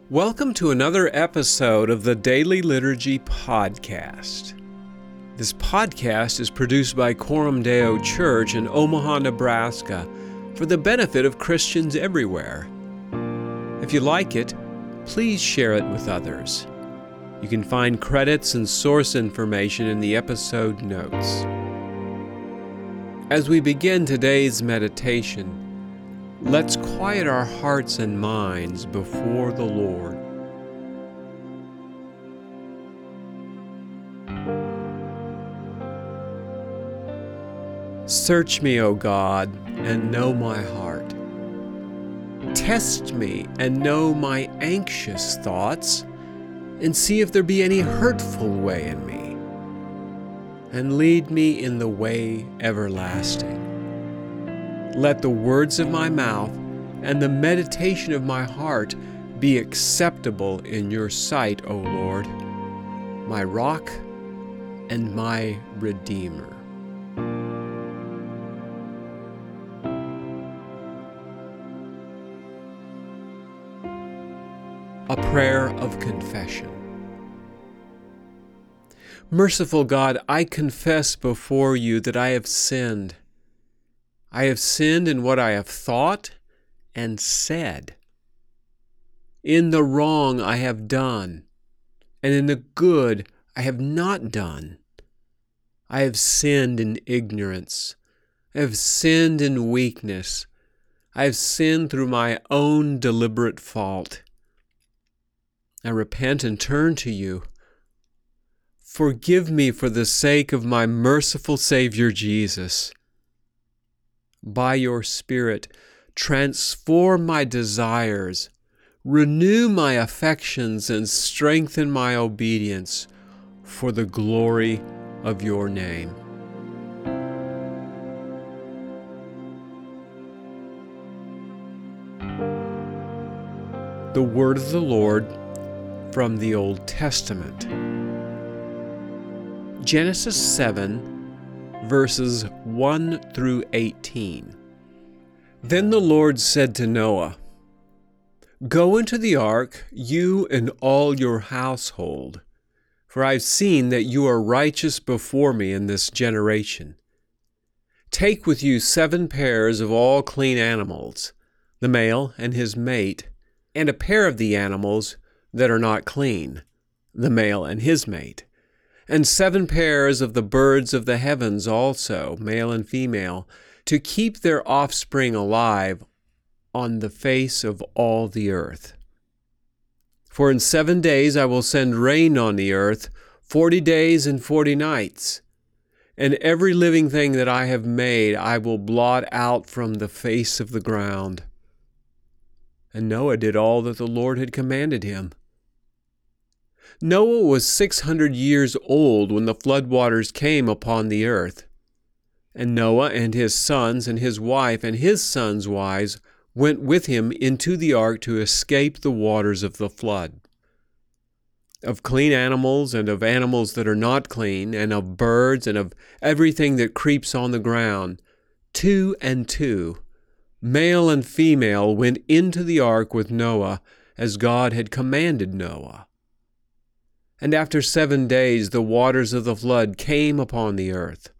Welcome to another episode of the Daily Liturgy Podcast. This podcast is produced by Coram Deo Church in Omaha, Nebraska, for the benefit of Christians everywhere. If you like it, please share it with others. You can find credits and source information in the episode notes. As we begin today's meditation, let's quiet our hearts and minds before the Lord. Search me, O God, and know my heart. Test me and know my anxious thoughts, and see if there be any hurtful way in me, and lead me in the way everlasting. Let the words of my mouth and the meditation of my heart be acceptable in your sight, O Lord, my rock and my Redeemer. A prayer of confession. Merciful God, I confess before you that I have sinned. I have sinned in what I have thought and said, in the wrong I have done, and in the good I have not done. I have sinned in ignorance. I have sinned in weakness. I have sinned through my own deliberate fault. I repent and turn to you. Forgive me for the sake of my merciful Savior Jesus. By your Spirit, transform my desires, renew my affections, and strengthen my obedience for the glory of your name. The word of the Lord from the Old Testament. Genesis 7, verses 1 through 18. Then the Lord said to Noah, "Go into the ark, you and all your household, for I've seen that you are righteous before me in this generation. Take with you 7 pairs of all clean animals, the male and his mate, and a pair of the animals that are not clean, the male and his mate, and 7 pairs of the birds of the heavens also, male and female, to keep their offspring alive on the face of all the earth. For in 7 days I will send rain on the earth, 40 days and 40 nights, and every living thing that I have made I will blot out from the face of the ground." And Noah did all that the Lord had commanded him. Noah was 600 years old when the floodwaters came upon the earth. And Noah and his sons and his wife and his sons' wives went with him into the ark to escape the waters of the flood. Of clean animals and of animals that are not clean, and of birds and of everything that creeps on the ground, 2 and 2, male and female, went into the ark with Noah as God had commanded Noah. And after 7 days the waters of the flood came upon the earth.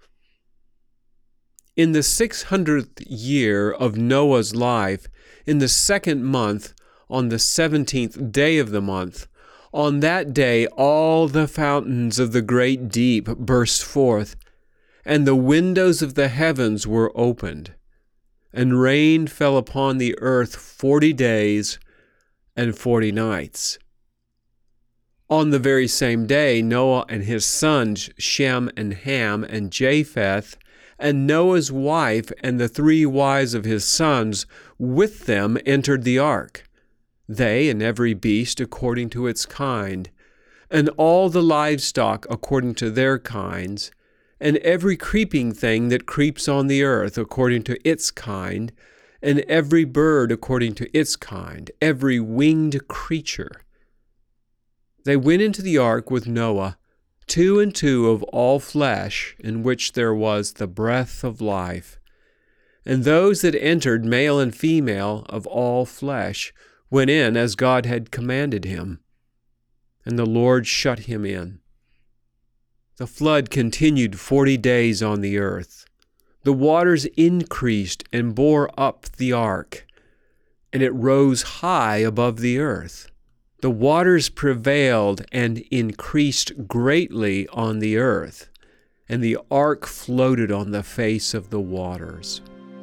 In the 600th year of Noah's life, in the 2nd month, on the 17th day of the month, on that day all the fountains of the great deep burst forth, and the windows of the heavens were opened, and rain fell upon the earth 40 days and 40 nights. On the very same day, Noah and his sons, Shem and Ham and Japheth, and Noah's wife and the 3 wives of his sons with them entered the ark, they and every beast according to its kind, and all the livestock according to their kinds, and every creeping thing that creeps on the earth according to its kind, and every bird according to its kind, every winged creature. They went into the ark with Noah, 2 and 2 of all flesh, in which there was the breath of life. And those that entered, male and female, of all flesh, went in as God had commanded him, and the Lord shut him in. The flood continued 40 days on the earth. The waters increased and bore up the ark, and it rose high above the earth. The waters prevailed and increased greatly on the earth, and the ark floated on the face of the waters.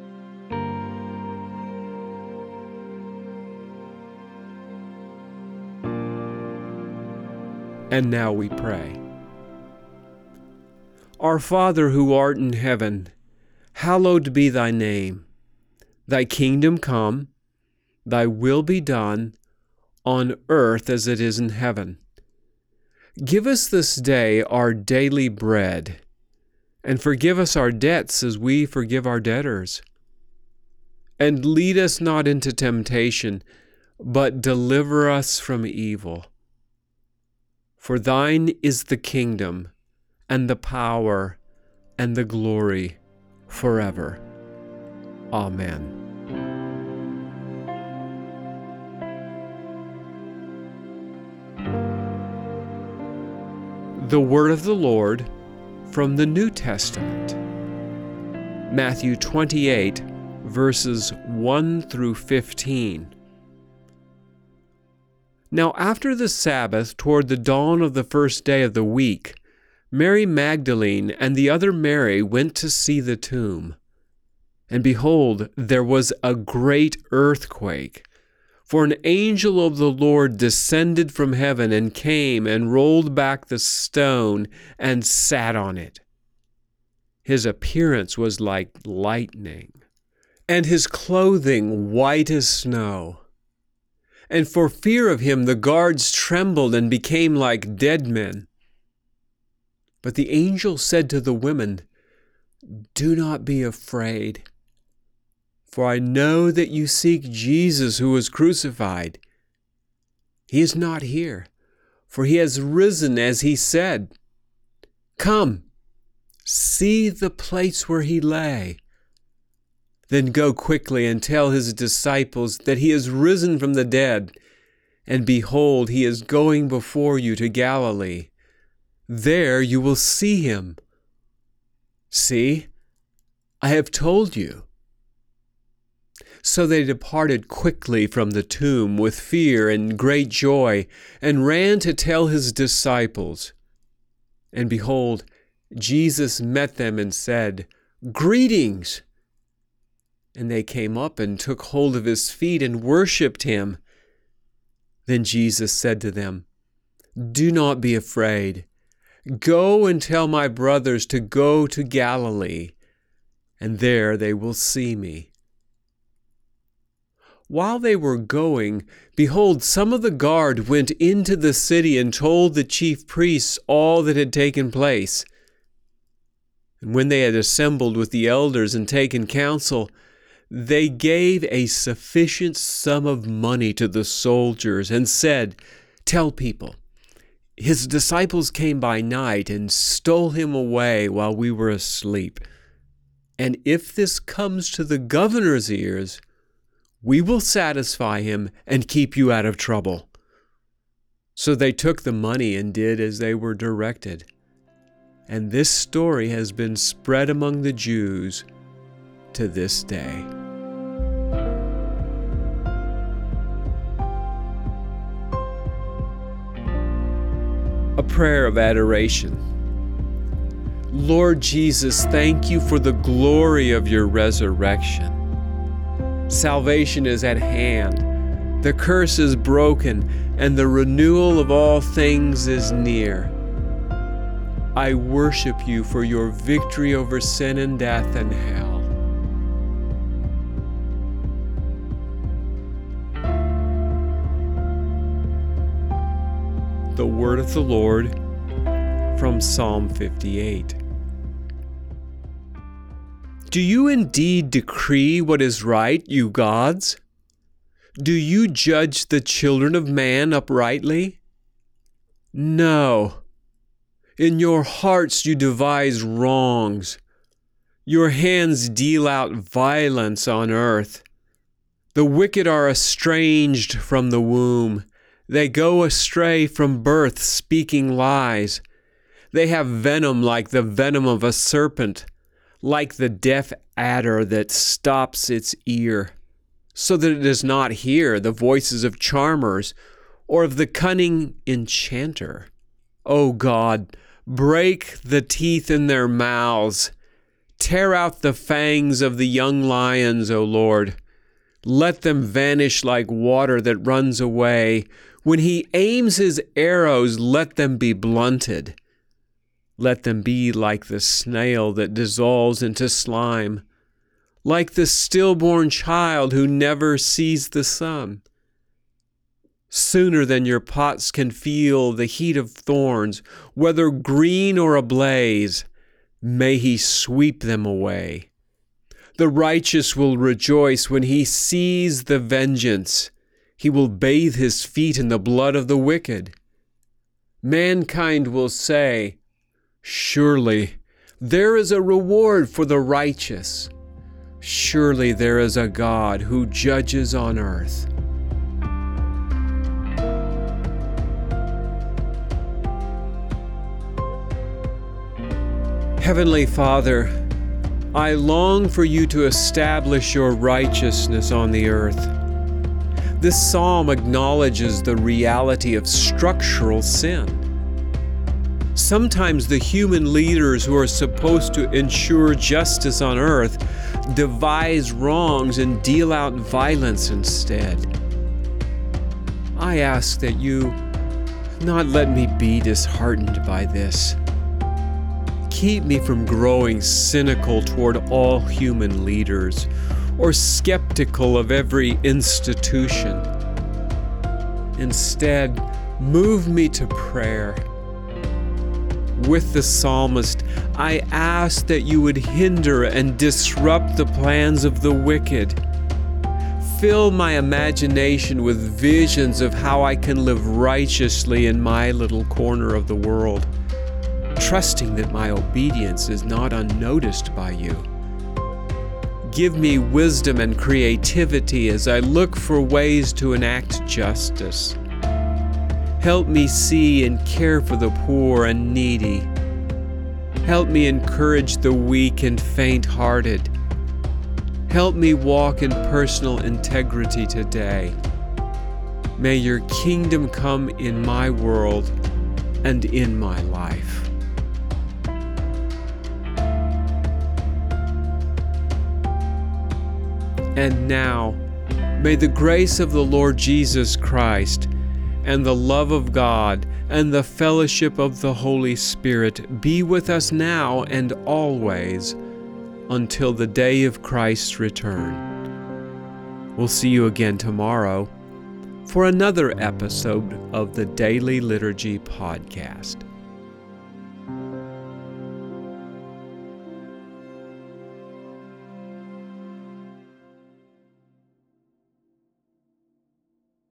And now we pray. Our Father who art in heaven, hallowed be thy name. Thy kingdom come, thy will be done, on earth as it is in heaven. Give us this day our daily bread, and forgive us our debts as we forgive our debtors. And lead us not into temptation, but deliver us from evil. For thine is the kingdom, and the power, and the glory, forever. Amen. The word of the Lord from the New Testament. Matthew 28, verses 1 through 15. Now after the Sabbath, toward the dawn of the first day of the week, Mary Magdalene and the other Mary went to see the tomb. And behold, there was a great earthquake. For an angel of the Lord descended from heaven and came and rolled back the stone and sat on it. His appearance was like lightning, and his clothing white as snow. And for fear of him the guards trembled and became like dead men. But the angel said to the women, "Do not be afraid, for I know that you seek Jesus who was crucified. He is not here, for he has risen as he said. Come, see the place where he lay. Then go quickly and tell his disciples that he is risen from the dead, and behold, he is going before you to Galilee. There you will see him. See, I have told you." So they departed quickly from the tomb with fear and great joy, and ran to tell his disciples. And behold, Jesus met them and said, "Greetings!" And they came up and took hold of his feet and worshipped him. Then Jesus said to them, "Do not be afraid. Go and tell my brothers to go to Galilee, and there they will see me." While they were going, behold, some of the guard went into the city and told the chief priests all that had taken place. And when they had assembled with the elders and taken counsel, they gave a sufficient sum of money to the soldiers and said, "Tell people, his disciples came by night and stole him away while we were asleep. And if this comes to the governor's ears, we will satisfy him and keep you out of trouble." So they took the money and did as they were directed. And this story has been spread among the Jews to this day. A prayer of adoration. Lord Jesus, thank you for the glory of your resurrection. Salvation is at hand. The curse is broken, and the renewal of all things is near. I worship you for your victory over sin and death and hell. The word of the Lord from Psalm 58. Do you indeed decree what is right, you gods? Do you judge the children of man uprightly? No. In your hearts you devise wrongs. Your hands deal out violence on earth. The wicked are estranged from the womb. They go astray from birth, speaking lies. They have venom like the venom of a serpent, like the deaf adder that stops its ear, so that it does not hear the voices of charmers or of the cunning enchanter. O God, break the teeth in their mouths. Tear out the fangs of the young lions, O Lord. Let them vanish like water that runs away. When he aims his arrows, let them be blunted. Let them be like the snail that dissolves into slime, like the stillborn child who never sees the sun. Sooner than your pots can feel the heat of thorns, whether green or ablaze, may he sweep them away. The righteous will rejoice when he sees the vengeance. He will bathe his feet in the blood of the wicked. Mankind will say, "Surely there is a reward for the righteous. Surely there is a God who judges on earth." Heavenly Father, I long for you to establish your righteousness on the earth. This psalm acknowledges the reality of structural sin. Sometimes the human leaders who are supposed to ensure justice on earth devise wrongs and deal out violence instead. I ask that you not let me be disheartened by this. Keep me from growing cynical toward all human leaders or skeptical of every institution. Instead, move me to prayer. With the psalmist, I ask that you would hinder and disrupt the plans of the wicked. Fill my imagination with visions of how I can live righteously in my little corner of the world, trusting that my obedience is not unnoticed by you. Give me wisdom and creativity as I look for ways to enact justice. Help me see and care for the poor and needy. Help me encourage the weak and faint-hearted. Help me walk in personal integrity today. May your kingdom come in my world and in my life. And now, may the grace of the Lord Jesus Christ and the love of God and the fellowship of the Holy Spirit be with us now and always until the day of Christ's return. We'll see you again tomorrow for another episode of the Daily Liturgy Podcast.